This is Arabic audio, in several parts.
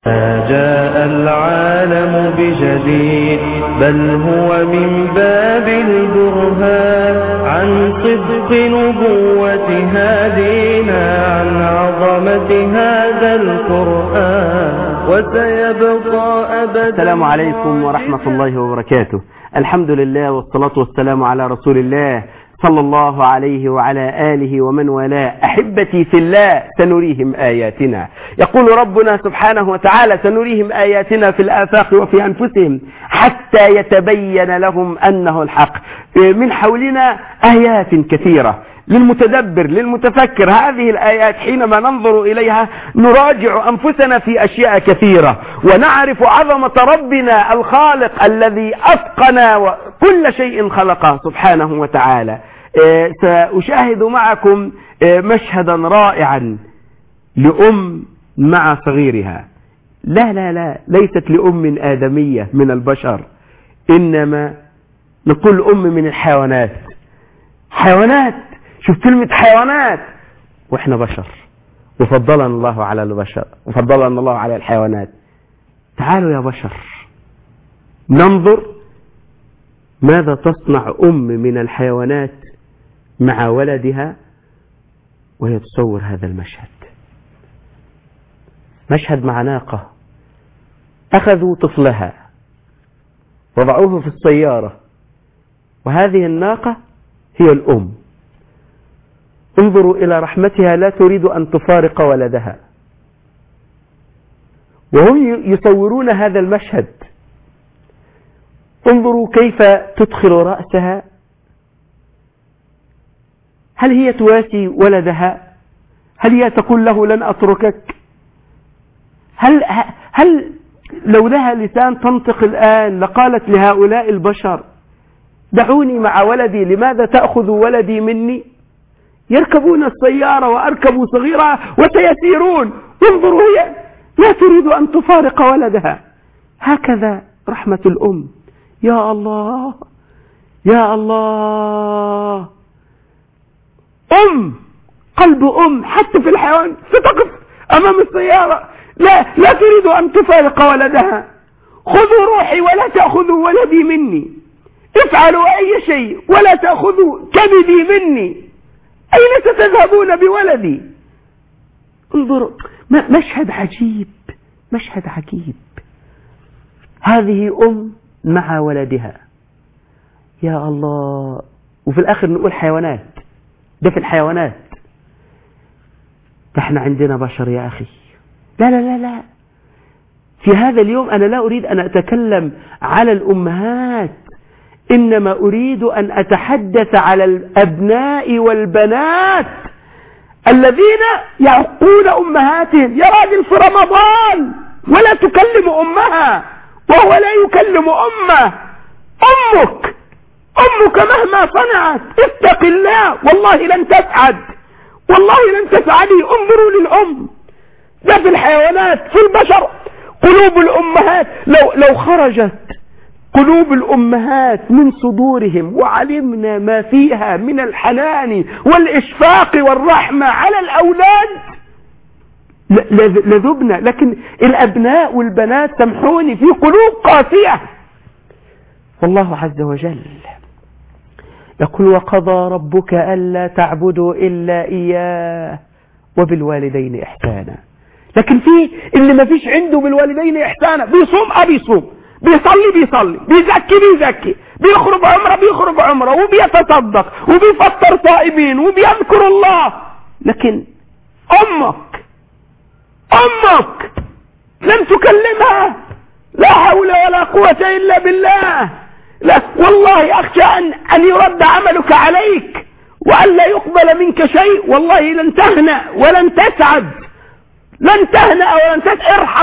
جاء العالم بجديد بل هو من باب البرهان عن صدق نبوة هادينا عن عظمة هذا القرآن وسيبقى أبدا. السلام عليكم ورحمة الله وبركاته. الحمد لله والصلاة والسلام على رسول الله صلى الله عليه وعلى آله ومن والاه. أحبتي في الله سنريهم آياتنا. يقول ربنا سبحانه وتعالى سنريهم آياتنا في الآفاق وفي أنفسهم حتى يتبين لهم أنه الحق. من حولنا آيات كثيرة للمتدبر للمتفكر. هذه الآيات حينما ننظر إليها نراجع أنفسنا في أشياء كثيرة ونعرف عظمة ربنا الخالق الذي أتقن كل شيء خلقه سبحانه وتعالى. سأشاهد معكم مشهدا رائعا لأم مع صغيرها. لا ليست لأم آدمية من البشر، إنما نقول أم من الحيوانات. حيوانات، شوف كلمة حيوانات، وإحنا بشر وفضلنا الله على البشر وفضلنا الله على الحيوانات. تعالوا يا بشر ننظر ماذا تصنع أم من الحيوانات مع ولدها وهي تصور هذا المشهد. مشهد مع ناقة، أخذوا طفلها وضعوه في السيارة وهذه الناقة هي الأم. انظروا إلى رحمتها، لا تريد أن تفارق ولدها وهم يصورون هذا المشهد. انظروا كيف تدخل رأسها. هل هي تواسي ولدها؟ هل هي تقول له لن أتركك؟ هل لو لها لسان تنطق الآن لقالت لهؤلاء البشر دعوني مع ولدي، لماذا تأخذوا ولدي مني؟ يركبون السيارة وأركبوا صغيرة وسيسيرون. انظروا هي لا تريد أن تفارق ولدها. هكذا رحمة الأم. يا الله يا الله، قلب أم حتى في الحيوان ستقف أمام السيارة لا تريد أن تفارق ولدها. خذوا روحي ولا تأخذوا ولدي مني، افعلوا أي شيء ولا تأخذوا كبدي مني، أين ستذهبون بولدي؟ انظروا مشهد عجيب، مشهد عجيب. هذه أم مع ولدها. يا الله. وفي الآخر نقول حيوانات، ده في الحيوانات. احنا عندنا بشر يا أخي. لا في هذا اليوم أنا لا أريد أن أتكلم على الأمهات، إنما أريد أن أتحدث على الأبناء والبنات الذين يعقون أمهاتهم. يا راجل في رمضان ولا تكلم أمها وهو لا يكلم أمه. أمك مهما صنعت اتق الله، والله لن تسعد، والله لن تسعدي. انظروا للأم. ده في الحيوانات. في البشر قلوب الأمهات لو خرجت قلوب الأمهات من صدورهم وعلمنا ما فيها من الحنان والإشفاق والرحمة على الأولاد لذبنا. لكن الأبناء والبنات سامحوني في قلوب قاسية. والله عز وجل يقول وقضى ربك ألا تعبدوا إلا إياه وبالوالدين إحسانا. لكن في اللي ما فيش عنده بالوالدين إحسانا، بيصوم بيصلي بيزكي بيخرج عمره وبيتصدق وبيفطر صائمين وبيذكر الله. لكن أمك لم تكلمها. لا حول ولا قوة إلا بالله. لا والله أخشى أن يرد عملك عليك وأن لا يقبل منك شيء. والله لن تهنأ ولن تسعد، لن تهنأ ولن تسعد.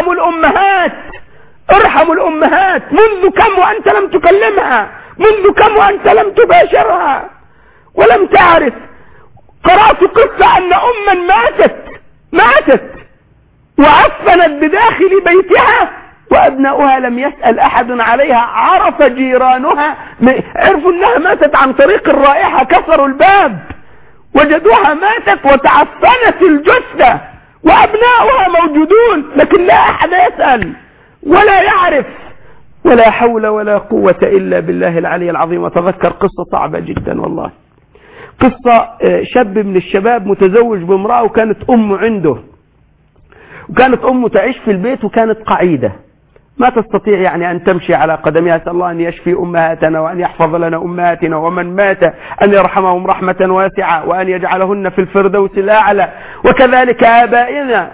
ارحموا الأمهات. منذ كم وأنت لم تكلمها؟ منذ كم وأنت لم تباشرها ولم تعرف؟ قرأت قصة أن أما ماتت وعفنت بداخل بيتها وأبناؤها لم يسأل أحد عليها. عرف جيرانها، عرفوا أنها ماتت عن طريق الرائحة، كسروا الباب وجدوها ماتت وتعفنت الجثة وأبناؤها موجودون، لكن لا أحد يسأل ولا يعرف. ولا حول ولا قوة إلا بالله العلي العظيم. وتذكر قصة صعبة جدا والله، قصة شاب من الشباب متزوج بامرأة، وكانت أمه عنده، وكانت أمه تعيش في البيت، وكانت قعيدة ما تستطيع يعني أن تمشي على قدمها. أسأل الله أن يشفي أمهاتنا وأن يحفظ لنا أمهاتنا، ومن مات أن يرحمهم رحمة واسعة وأن يجعلهن في الفردوس الأعلى، وكذلك آبائنا.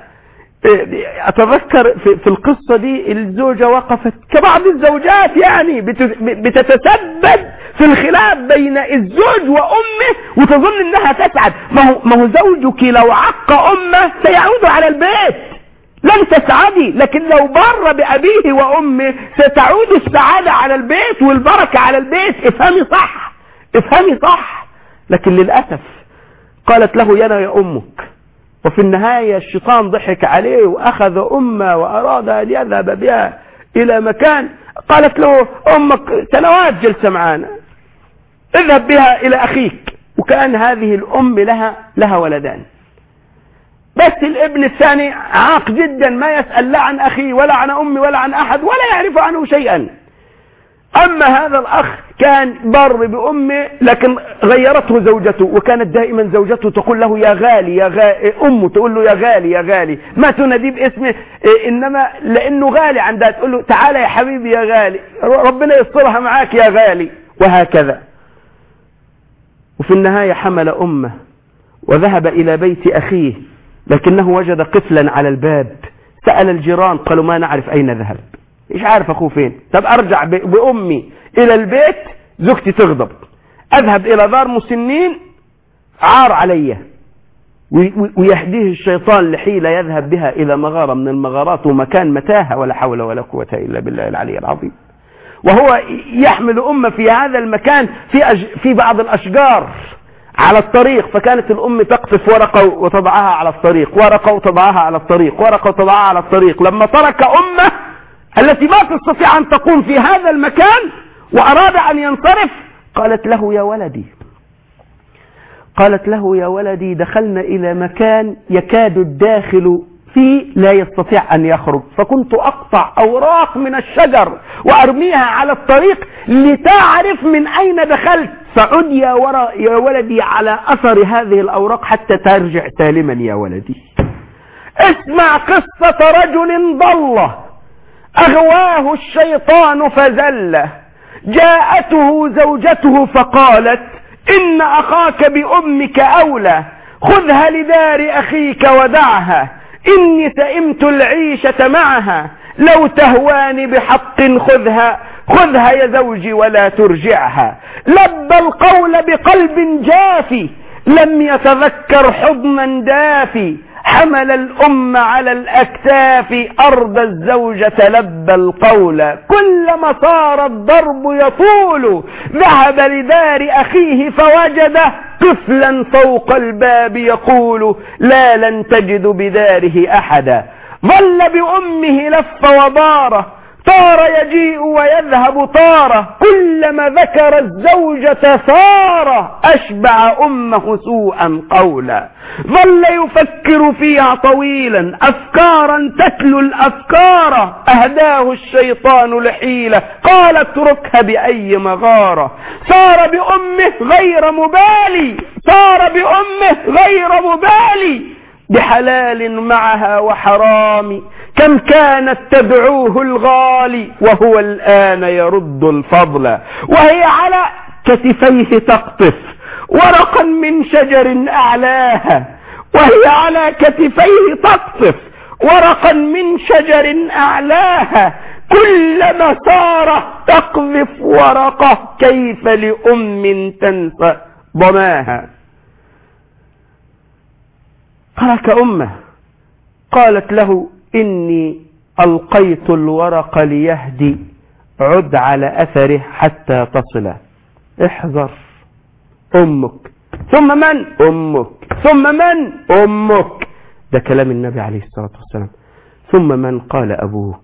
أتذكر في القصة دي الزوجة وقفت كبعض الزوجات يعني بتتسبب في الخلاف بين الزوج وأمه، وتظن أنها تسعد. ما هو زوجك لو عق أمه سيعود على البيت، لن تسعدي، لكن لو بر بأبيه وأمه ستعود السعادة على البيت والبركة على البيت. افهمي صح، افهمي صح. لكن للأسف قالت له ينا يا أمك، وفي النهاية الشيطان ضحك عليه وأخذ أمه وأراد أن يذهب بها إلى مكان. قالت له أمك سنوات جلسة معانا، اذهب بها إلى أخيك. وكأن هذه الأم لها ولدان، بس الابن الثاني عاق جدا، ما يسأل لا عن أخيه ولا عن أمي ولا عن أحد، ولا يعرف عنه شيئا. أما هذا الأخ كان بر بأمه، لكن غيرته زوجته، وكانت دائما زوجته تقول له يا غالي يا غالي، أمه تقول له يا غالي يا غالي، ما تناديه باسمه، إنما لأنه غالي عندها تقول له تعالى يا حبيبي يا غالي، ربنا يصلها معاك يا غالي، وهكذا. وفي النهاية حمل أمه وذهب إلى بيت أخيه، لكنه وجد قفلا على الباب. سأل الجيران قالوا ما نعرف أين ذهب، مش عارف أخوه فين. طب أرجع بأمي إلى البيت، زوجتي تغضب، أذهب إلى دار مسنين، عار علي. ويهديه الشيطان لحيلة يذهب بها إلى مغارة من المغارات، ومكان متاهة ولا حول ولا قوة إلا بالله العلي العظيم. وهو يحمل أمه في هذا المكان في بعض الأشجار على الطريق، فكانت الأم تقطف ورقة وتضعها على الطريق، ورقة وتضعها على الطريق، ورقة وتضعها على الطريق. لما ترك أمه التي ما تستطيع أن تقوم في هذا المكان وأراد أن ينصرف، قالت له يا ولدي دخلنا إلى مكان يكاد الداخل فيه لا يستطيع أن يخرج، فكنت أقطع أوراق من الشجر وأرميها على الطريق لتعرف من أين دخلت، فعد يا ولدي على أثر هذه الأوراق حتى ترجع سالما يا ولدي. اسمع قصة رجل ضل أغواه الشيطان فزله، جاءته زوجته فقالت إن أخاك بأمك أولى، خذها لدار أخيك ودعها، إني سئمت العيشة معها، لو تهواني بحق خذها يا زوجي ولا ترجعها. لبى القول بقلب جافي، لم يتذكر حضنا دافي، حمل الأم على الأكتاف، أرضى الزوجة لبى القول، كلما صار الضرب يطول، ذهب لدار أخيه فوجده طفلا فوق الباب يقول لا لن تجد بداره أحدا. ظل بأمه لف وداره، طار يجيء ويذهب طاره، كلما ذكر الزوجة ثاره، أشبع أمه سوءا قولا. ظل يفكر فيها طويلا، أفكارا تتلو الأفكار، أهداه الشيطان لحيلة، قال اتركها بأي مغارة. صار بأمه غير مبالي، بحلال معها وحرام، كم كانت تدعوه الغالي، وهو الآن يرد الفضل، وهي على كتفيه تقطف ورقا من شجر أعلاها، كلما صار تقذف ورقة، كيف لأم تنسى ضماها. ترك أمه، قالت له إني ألقيت الورق ليهدي، عد على أثره حتى تصل. احذر أمك، ثم من؟ أمك، ثم من؟ أمك. ده كلام النبي عليه الصلاة والسلام. ثم من؟ قال أبوك.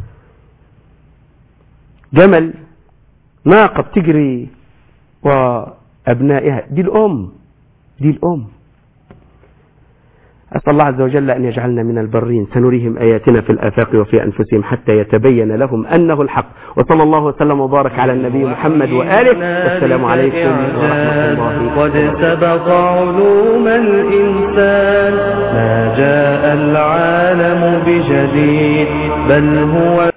جمل، ناقة بتجري وأبنائها، دي الأم. أسأل الله عز وجل أن يجعلنا من البرين. سنريهم آياتنا في الآفاق وفي أنفسهم حتى يتبين لهم أنه الحق. وصلى الله وسلم وبارك على النبي محمد وآله. والسلام عليكم ورحمة الله. قد سبق علوم الإنسان، ما جاء العالم بجديد بل هو